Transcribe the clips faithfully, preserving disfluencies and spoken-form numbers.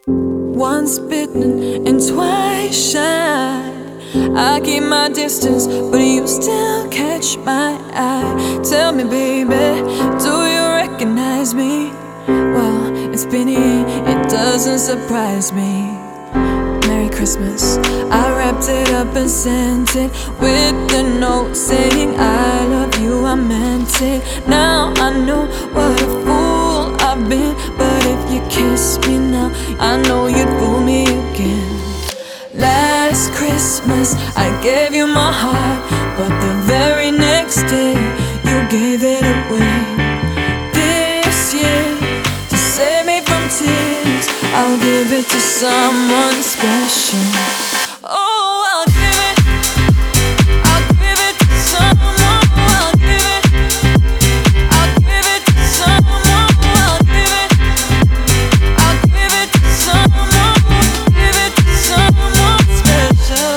Once bitten and twice shy. I keep my distance, but you still catch my eye. Tell me, baby, do you recognize me? Well, it's been a year, it doesn't surprise me. Merry Christmas. I wrapped it up and sent it with a note saying I love you, I meant it. Now I know what a fool I've been, but if you kiss me now, I know you'd fool me again. Last Christmas I gave you my heart, but the very next day you gave it away. This year, to save me from tears, I'll give it to someone special. Oh, I'll give it, I'll give it to someone. I'll give it, I'll give it to someone. I'll give it, I'll give it to someone. Give it to someone special.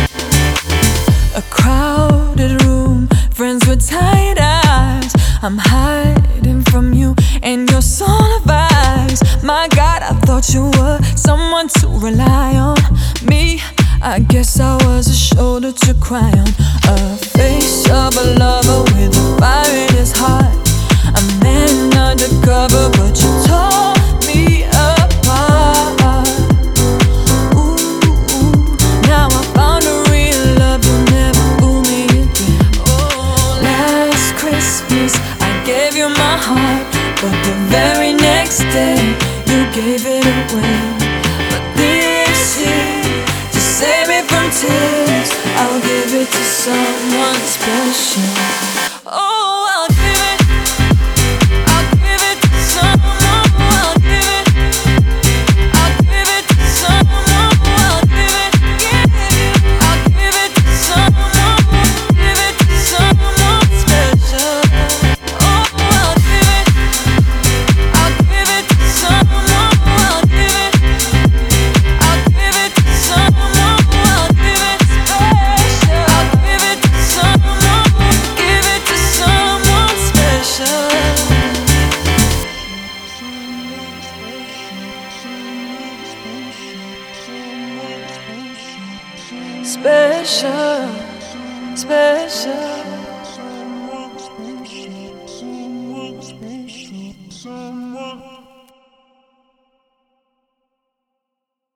A crowded room, friends with tight eyes. I'm hiding from you and your soul of eyes. My God, I thought you were someone to rely on. Me, I guess I was a shoulder to cry on. A face of a lover with a fire in his heart. A man undercover, but you tore me apart. Ooh, now I found a real love, you'll never fool me again. Oh, last Christmas I gave you my heart, but the very next day you gave it away. But this year, to save me from tears, I'll give it to someone special. Oh, I'll give it, I'll give it to someone. I'll give it, I'll give it to someone. I'll give it, I'll give it to someone. Give it to someone special. Oh, I'll give it, I'll give it to someone. I'll give it, I'll give it to someone. I'll give it special. I'll give it to someone. Give it to someone special. Special, special.